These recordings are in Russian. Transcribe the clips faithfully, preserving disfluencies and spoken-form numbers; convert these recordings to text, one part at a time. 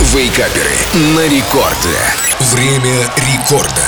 Вейкаперы на рекорде. Время рекорда.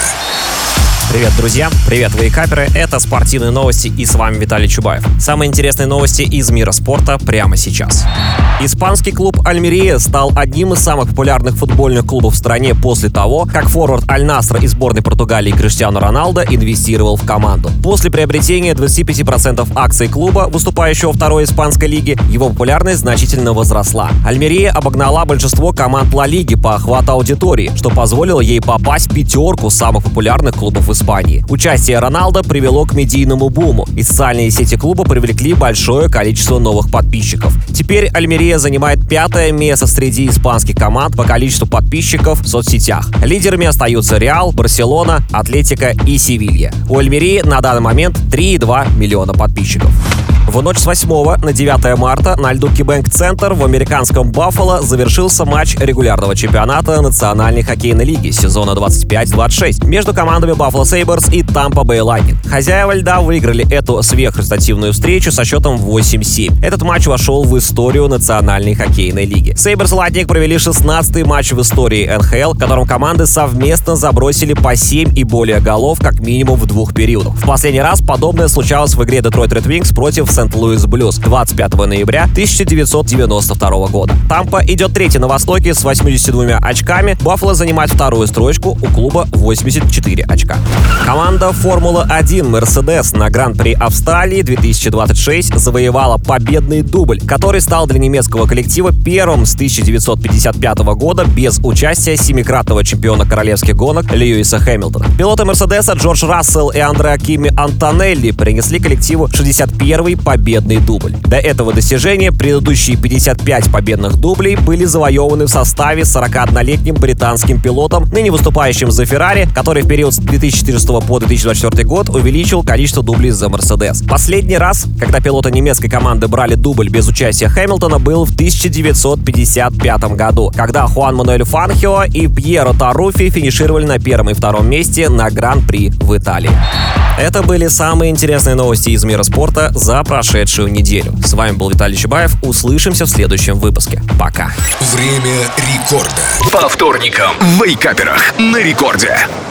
Привет, друзья! Привет, вейкаперы! Это спортивные новости, и с вами Виталий Чубаев. Самые интересные новости из мира спорта прямо сейчас. Испанский клуб Альмерия стал одним из самых популярных футбольных клубов в стране после того, как форвард Аль-Насра из сборной Португалии Криштиану Роналдо инвестировал в команду. После приобретения двадцати пяти процентов акций клуба, выступающего во второй испанской лиге, его популярность значительно возросла. Альмерия обогнала большинство команд Ла Лиги по охвату аудитории, что позволило ей попасть в пятерку самых популярных клубов Испании. Испании. Участие Роналдо привело к медийному буму, и социальные сети клуба привлекли большое количество новых подписчиков. Теперь Альмерия занимает пятое место среди испанских команд по количеству подписчиков в соцсетях. Лидерами остаются Реал, Барселона, Атлетико и Севилья. У Альмерии на данный момент три и два миллиона подписчиков. В ночь с восьмого на девятое марта на льду KeyBank Center в американском Баффало завершился матч регулярного чемпионата Национальной хоккейной лиги сезона двадцать пять двадцать шесть между командами Buffalo Sabres и Tampa Bay Lightning. Хозяева льда выиграли эту сверхрезультативную встречу со счетом восемь семь. Этот матч вошел в историю Национальной хоккейной лиги. Sabres и Lightning провели шестнадцатый матч в истории эн ха эл, в котором команды совместно забросили по семь и более голов как минимум в двух периодах. В последний раз подобное случалось в игре Detroit Red Wings против Сент-Луис Блюз двадцать пятого ноября тысяча девятьсот девяносто второго года. Тампа идет третий на востоке с восьмидесятью двумя очками. Баффало занимает вторую строчку, у клуба восемьдесят четыре очка. Команда Формула один Mercedes на Гран-при Австралии две тысячи двадцать шесть завоевала победный дубль, который стал для немецкого коллектива первым с тысяча девятьсот пятьдесят пятого года без участия семикратного чемпиона королевских гонок Льюиса Хэмилтона. Пилоты Мерседеса Джордж Рассел и Андреа Кими Антонелли принесли коллективу шестьдесят первый победный дубль. До этого достижения предыдущие пятьдесят пять победных дублей были завоеваны в составе сорокаоднолетним британским пилотом, ныне выступающим за Феррари, который в период с две тысячи четырнадцатого по две тысячи двадцать четвёртый год увеличил количество дублей за Мерседес. Последний раз, когда пилоты немецкой команды брали дубль без участия Хэмилтона, был в тысяча девятьсот пятьдесят пятом году, когда Хуан Мануэль Фанхио и Пьеро Таруффи финишировали на первом и втором месте на Гран-при в Италии. Это были самые интересные новости из мира спорта за прошедшую неделю. С вами был Виталий Чубаев. Услышимся в следующем выпуске. Пока. Время рекорда. По вторникам в Вейкаперах на рекорде.